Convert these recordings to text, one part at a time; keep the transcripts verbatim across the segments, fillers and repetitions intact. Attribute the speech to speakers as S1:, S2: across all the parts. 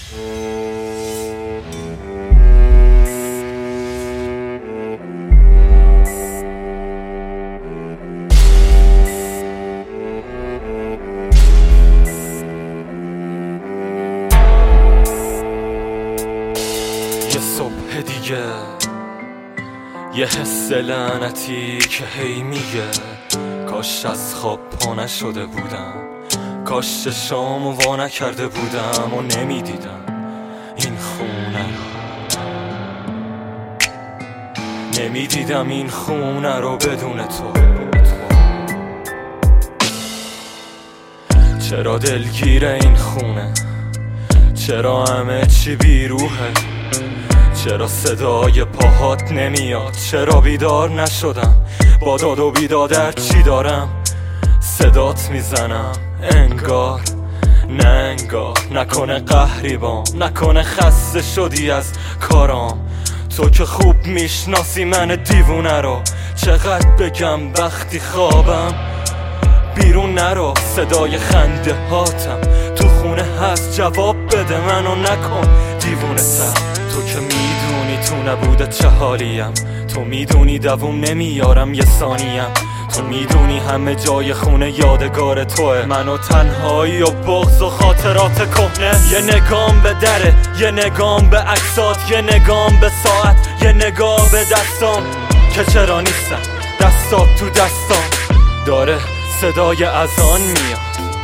S1: یه صبح دیگه، یه حس لعنتی که هی میگه کاش از خواب پا نشده بودم، کاش چشامو وا نکرده بودم و نمیدیدم این خونه رو، نمیدیدم این خونه رو بدون تو. چرا دلگیر این خونه؟ چرا همه چی بیروحه؟ چرا صدای پاهات نمیاد؟ چرا بیدار نشدم؟ با داد و بیدادر چی دارم؟ صدات میزنم انگار، نه انگار، نکنه قهری بام، نکنه خسته شدی از کارام. تو که خوب میشناسی من دیوونه رو، چقدر بگم وقتی خوابم بیرون نرو. صدای خنده هاتم تو خونه هست، جواب بده منو نکن دیوونه تر. تو که میدونی تو نبوده چه حالیم، تو میدونی دووم نمیارم یه ثانیم، تو میدونی همه جای خونه یادگار توه، منو تنهایی و بغض و خاطرات کهنه. یه نگام به دره، یه نگام به عکسات، یه نگام به ساعت، یه نگاه به دستام که چرا نیستم، دستات تو دستام داره صدای اذان میاد.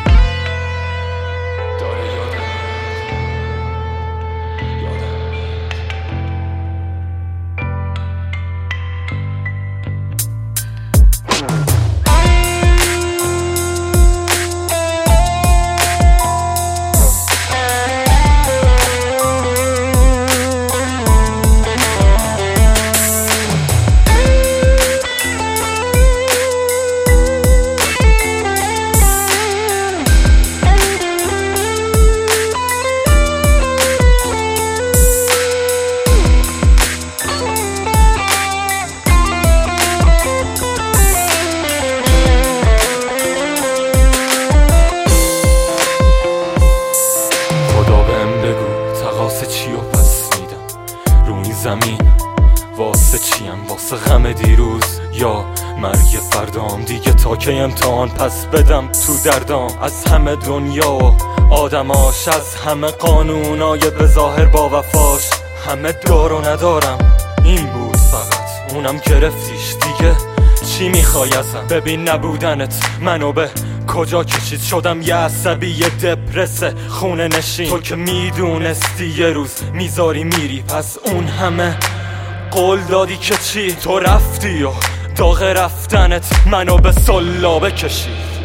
S1: چی و پس میدم رو این زمین؟ واسه چیم؟ واسه غم دیروز یا مرگ فردام؟ دیگه تا که امتحان پس بدم تو دردام؟ از همه دنیا و آدماش، از همه قانونای به ظاهر با وفاش، همه دار و ندارم این بود فقط، اونم گرفتیش دیگه چی میخوای ازم؟ ببین نبودنت منو به کجا کشید، شدم یه عصبی، یه دپرسه خونه نشین. تو که میدونستی یه روز میذاری میری، پس اون همه قول دادی که چی؟ تو رفتی و داغ رفتنت منو به سلابه کشید.